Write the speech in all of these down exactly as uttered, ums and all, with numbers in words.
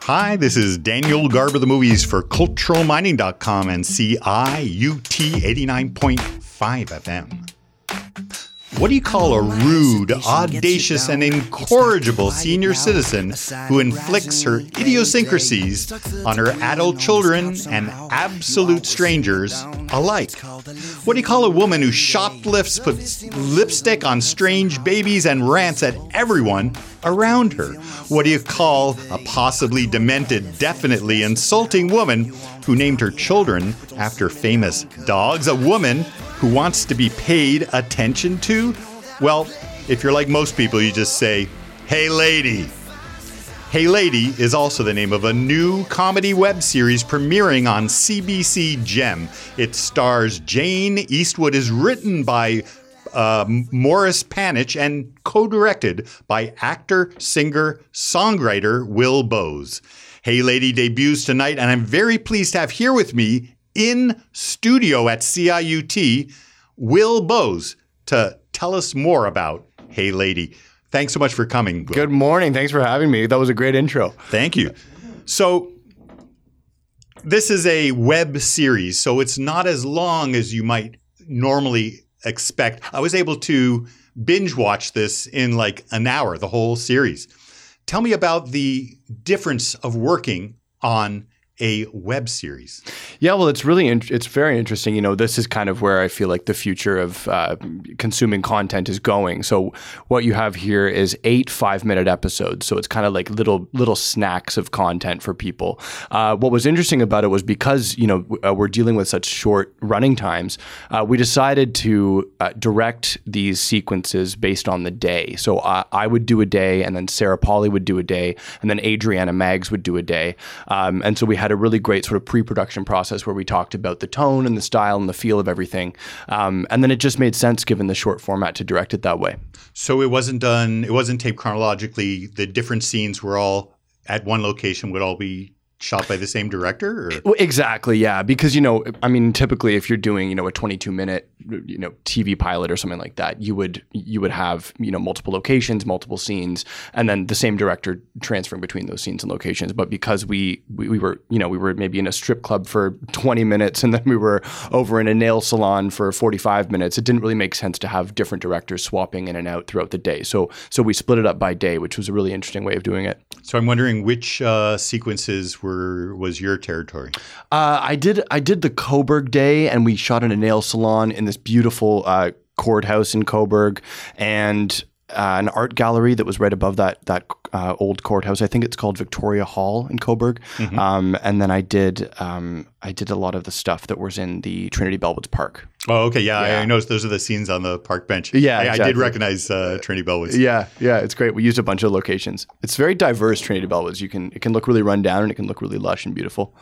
Hi, this is Daniel Garber, the movies for cultural mining dot com and C I U T eighty-nine point five F M. What do you call a rude, audacious, and incorrigible senior citizen who inflicts her idiosyncrasies on her adult children and absolute strangers alike? What do you call a woman who shoplifts, puts lipstick on strange babies, and rants at everyone around her? What do you call a possibly demented, definitely insulting woman who named her children after famous dogs? A woman who wants to be paid attention to? Well, if you're like most people, you just say, "Hey lady." Hey Lady is also the name of a new comedy web series premiering on C B C Gem. It stars Jane Eastwood, is written by uh, Morris Panich and co-directed by actor, singer, songwriter Will Bowes. Hey Lady debuts tonight, and I'm very pleased to have here with me in studio at C I U T, Will Bowes, to tell us more about Hey Lady. Thanks so much for coming, Will. Good morning. Thanks for having me. That was a great intro. Thank you. So this is a web series, so it's not as long as you might normally expect. I was able to binge watch this in like an hour, the whole series. Tell me about the difference of working on a web series. Yeah, well, it's really, in- it's very interesting. You know, this is kind of where I feel like the future of uh, consuming content is going. So what you have here is eight five-minute episodes. So it's kind of like little little snacks of content for people. Uh, what was interesting about it was because, you know, uh, we're dealing with such short running times, uh, we decided to uh, direct these sequences based on the day. So uh, I would do a day, and then Sarah Polly would do a day, and then Adriana Maggs would do a day. Um, and so we had a really great sort of pre-production process where we talked about the tone and the style and the feel of everything. Um, and then it just made sense given the short format to direct it that way. So it wasn't done, it wasn't taped chronologically. The different scenes were all at one location, would all be shot by the same director? Or? Well, exactly, yeah. Because, you know, I mean, typically if you're doing, you know, a twenty-two minute, you know, T V pilot or something like that, you would you would have, you know, multiple locations, multiple scenes, and then the same director transferring between those scenes and locations. But because we, we, we were, you know, we were maybe in a strip club for twenty minutes and then we were over in a nail salon for forty-five minutes, it didn't really make sense to have different directors swapping in and out throughout the day. So so we split it up by day, which was a really interesting way of doing it. So I'm wondering which uh, sequences were was your territory? Uh, I did I did the Coburg day, and we shot in a nail salon in this beautiful uh, courthouse in Coburg, and uh, an art gallery that was right above that that uh, old courthouse. I think it's called Victoria Hall in Coburg. Mm-hmm. Um, and then I did um, I did a lot of the stuff that was in the Trinity Bellwoods Park. Oh, okay. Yeah, yeah. I, I noticed those are the scenes on the park bench. Yeah, I, exactly. I did recognize uh, Trinity Bellwoods. Yeah, yeah, it's great. We used a bunch of locations. It's very diverse, Trinity Bellwoods. You can it can look really run down, and it can look really lush and beautiful.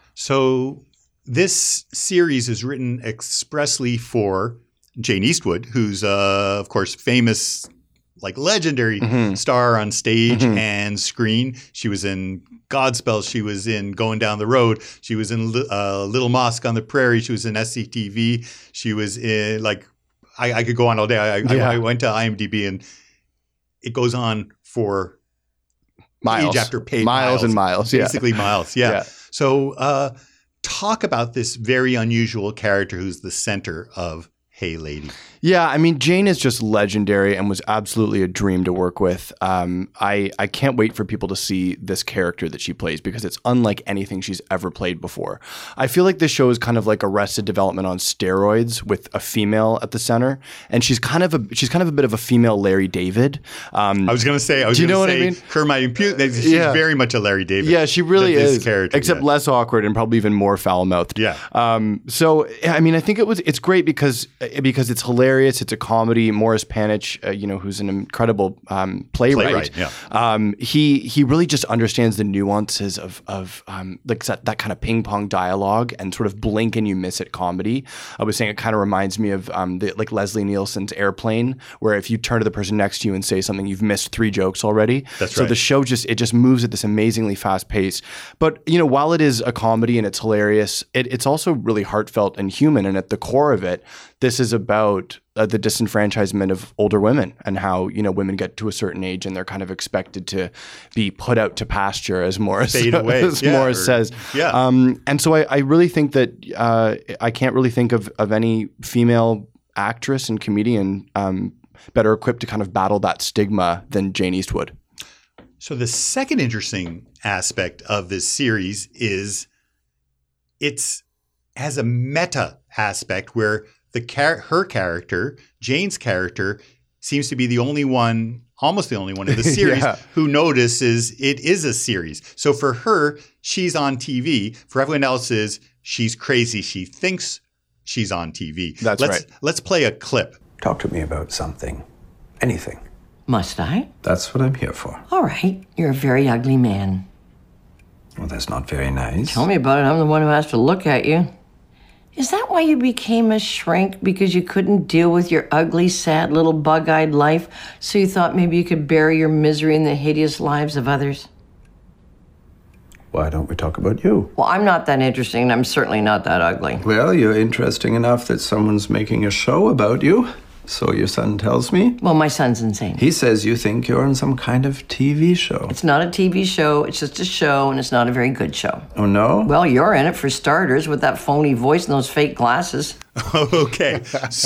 So this series is written expressly for Jane Eastwood, who's uh, of course famous, like legendary mm-hmm. star on stage mm-hmm. and screen. She was in Godspell. She was in Going Down the Road. She was in uh, Little Mosque on the Prairie. She was in S C T V. She was in, like, I, I could go on all day. I, yeah. I, I went to IMDb and it goes on for miles. page after page. Miles, miles and miles. Yeah. Basically miles. Yeah. yeah. So uh, talk about this very unusual character who's the center of Hey Lady. Yeah, I mean, Jane is just legendary and was absolutely a dream to work with. Um, I, I can't wait for people to see this character that she plays because it's unlike anything she's ever played before. I feel like this show is kind of like Arrested Development on steroids with a female at the center, and she's kind of a she's kind of a bit of a female Larry David. Um, I was going to say, I was do you know say, what I mean? Hermione Pugh, she's yeah. very much a Larry David. Yeah, she really is. Character, except yeah. less awkward and probably even more foul-mouthed. Yeah. Um, so, I mean, I think it was it's great because because it's hilarious. It's a comedy. Morris Panich, uh, you know, who's an incredible um, playwright. playwright yeah. um, he he really just understands the nuances of of um, like that, that kind of ping pong dialogue and sort of blink and you miss it comedy. I was saying it kind of reminds me of um, the, like Leslie Nielsen's Airplane, where if you turn to the person next to you and say something, you've missed three jokes already. That's so right. the show just it just moves at this amazingly fast pace. But you know, while it is a comedy and it's hilarious, it, it's also really heartfelt and human. And at the core of it, this this is about uh, the disenfranchisement of older women and how, you know, women get to a certain age and they're kind of expected to be put out to pasture, as Morris, Fade away. as yeah, Morris or, says. Yeah. Um, and so I, I really think that uh, I can't really think of, of any female actress and comedian um, better equipped to kind of battle that stigma than Jane Eastwood. So the second interesting aspect of this series is it's has a meta aspect where the char- her character, Jane's character, seems to be the only one, almost the only one in the series yeah. who notices it is a series. So for her, she's on T V. For everyone else is she's crazy. She thinks she's on T V. That's let's, right. Let's play a clip. Talk to me about something. Anything. Must I? That's what I'm here for. All right. You're a very ugly man. Well, that's not very nice. Tell me about it. I'm the one who has to look at you. Is that why you became a shrink? Because you couldn't deal with your ugly, sad, little bug-eyed life, so you thought maybe you could bury your misery in the hideous lives of others? Why don't we talk about you? Well, I'm not that interesting, and I'm certainly not that ugly. Well, you're interesting enough that someone's making a show about you. So your son tells me? Well, my son's insane. He says you think you're on some kind of T V show. It's not a T V show. It's just a show, and it's not a very good show. Oh, no? Well, you're in it for starters with that phony voice and those fake glasses. Okay.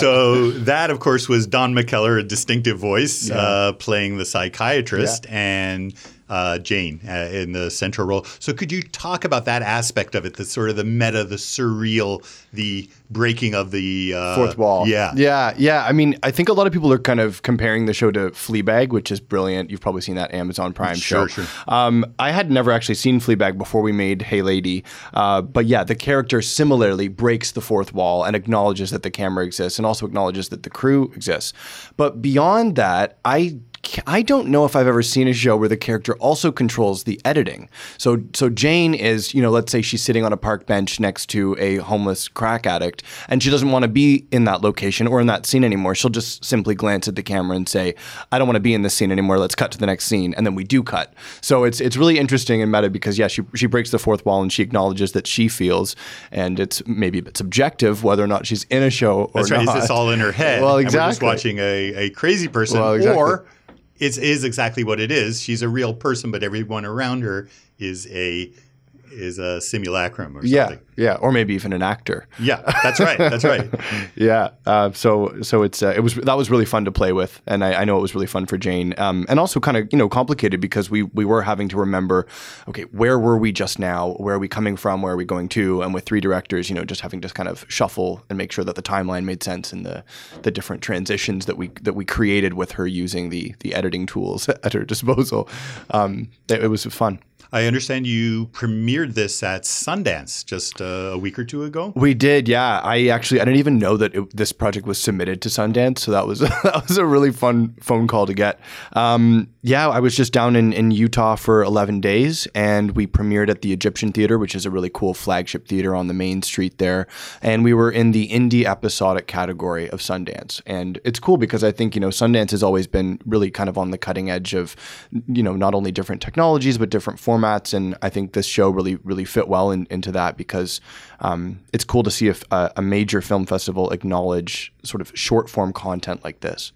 So that, of course, was Don McKellar, a distinctive voice, yeah. uh, playing the psychiatrist, yeah. and uh, Jane uh, in the central role. So could you talk about that aspect of it, the sort of the meta, the surreal, the breaking of the uh, fourth wall? Yeah. Yeah. Yeah. I mean, I think a lot of people are kind of comparing the show to Fleabag, which is brilliant. You've probably seen that Amazon Prime sure, show. Sure, um, I had never actually seen Fleabag before we made Hey Lady. Uh, but yeah, the character similarly breaks the fourth wall and acknowledges that the camera exists and also acknowledges that the crew exists. But beyond that, I I don't know if I've ever seen a show where the character also controls the editing. So so Jane is, you know, let's say she's sitting on a park bench next to a homeless crack addict and she doesn't want to be in that location or in that scene anymore. She'll just simply glance at the camera and say, I don't want to be in this scene anymore. Let's cut to the next scene. And then we do cut. So it's it's really interesting and meta because, yeah, she, she breaks the fourth wall and she acknowledges that she feels, and it's maybe a bit subjective whether or not she's in a show or That's right. not. Is this all in her head? Well, exactly. And we're just watching a, a crazy person. Well, exactly. Or it is exactly what it is. She's a real person, but everyone around her is a is a simulacrum or yeah, something. Yeah, or maybe even an actor. Yeah, that's right. That's right. yeah. Uh, so so it's uh, it was that was really fun to play with, and I, I know it was really fun for Jane, um, and also kind of you know complicated because we we were having to remember, okay, where were we just now? Where are we coming from? Where are we going to? And with three directors, you know, just having to kind of shuffle and make sure that the timeline made sense and the the different transitions that we that we created with her using the the editing tools at her disposal. Um, it, it was fun. I understand you premiered this at Sundance just uh, a week or two ago. We did, yeah. I actually I didn't even know that it, this project was submitted to Sundance, so that was that was a really fun phone call to get. Um, yeah, I was just down in, in Utah for eleven days, and we premiered at the Egyptian Theater, which is a really cool flagship theater on the main street there. And we were in the indie episodic category of Sundance, and it's cool because I think you know Sundance has always been really kind of on the cutting edge of you know not only different technologies but different formats. And I think this show really, really fit well in, into that because um, it's cool to see a, a major film festival acknowledge sort of short form content like this.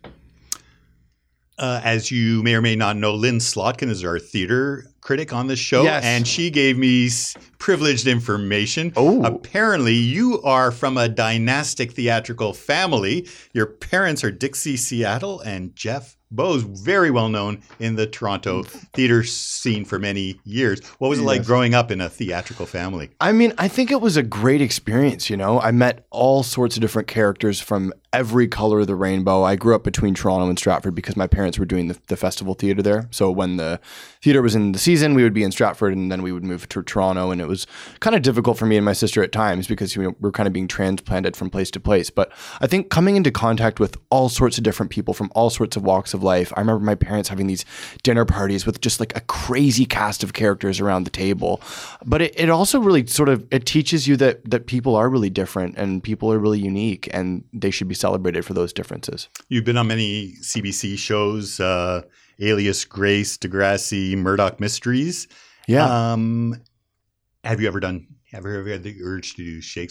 Uh, as you may or may not know, Lynn Slotkin is our theater critic on this show, yes. and she gave me s- privileged information. Oh. Apparently, you are from a dynastic theatrical family. Your parents are Dixie Seattle and Jeff Bose, very well known in the Toronto theater scene for many years. What was it like Yes. growing up in a theatrical family? I mean, I think it was a great experience, you know. I met all sorts of different characters from every color of the rainbow. I grew up between Toronto and Stratford because my parents were doing the, the festival theater there. So when the theater was in the season, we would be in Stratford and then we would move to Toronto. And it was kind of difficult for me and my sister at times because you know, we were kind of being transplanted from place to place. But I think coming into contact with all sorts of different people from all sorts of walks of life. I remember my parents having these dinner parties with just like a crazy cast of characters around the table. But it, it also really sort of, it teaches you that that people are really different and people are really unique and they should be celebrated for those differences. You've been on many C B C shows, uh, Alias, Grace, Degrassi, Murdoch Mysteries. Yeah. Um, have you ever done, have you ever had the urge to do Shakespeare?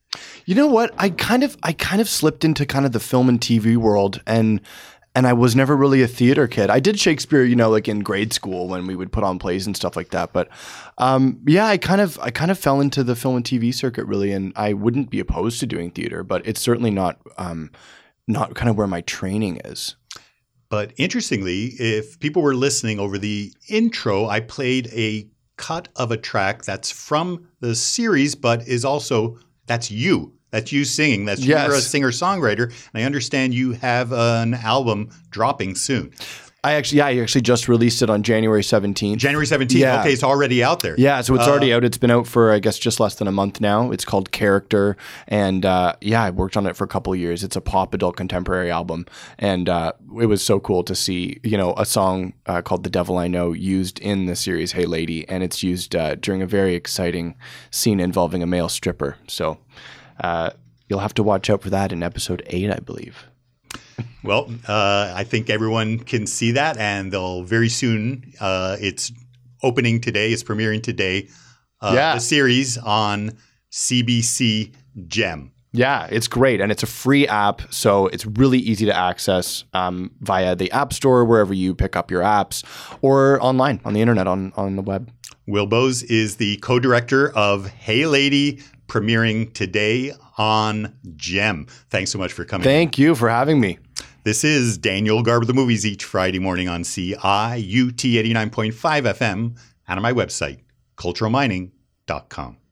You know what? I kind of I kind of slipped into kind of the film and T V world, and and I was never really a theater kid. I did Shakespeare, you know, like in grade school when we would put on plays and stuff like that. But um, yeah, I kind of I kind of fell into the film and T V circuit really, and I wouldn't be opposed to doing theater, but it's certainly not um, not kind of where my training is. But interestingly, if people were listening over the intro, I played a cut of a track that's from the series, but is also, that's you. That's you singing. That's yes. You're a singer-songwriter. And I understand you have an album dropping soon. I actually, yeah, I actually just released it on January seventeenth. January seventeenth. Yeah. Okay, it's already out there. Yeah, so it's uh, already out. It's been out for, I guess, just less than a month now. It's called Character. And uh, yeah, I worked on it for a couple of years. It's a pop adult contemporary album. And uh, it was so cool to see, you know, a song uh, called The Devil I Know used in the series Hey Lady. And it's used uh, during a very exciting scene involving a male stripper. So uh, you'll have to watch out for that in episode eight, I believe. Well, uh, I think everyone can see that, and they'll very soon. Uh, it's opening today. It's premiering today. Uh, yeah. The series on C B C Gem. Yeah, it's great, and it's a free app, so it's really easy to access um, via the App Store, wherever you pick up your apps, or online on the internet on on the web. Will Bowes is the co-director of Hey Lady, premiering today on Gem. Thanks so much for coming. Thank you for having me. This is Daniel Garber the Movies each Friday morning on C I U T eighty-nine point five F M and on my website, cultural mining dot com.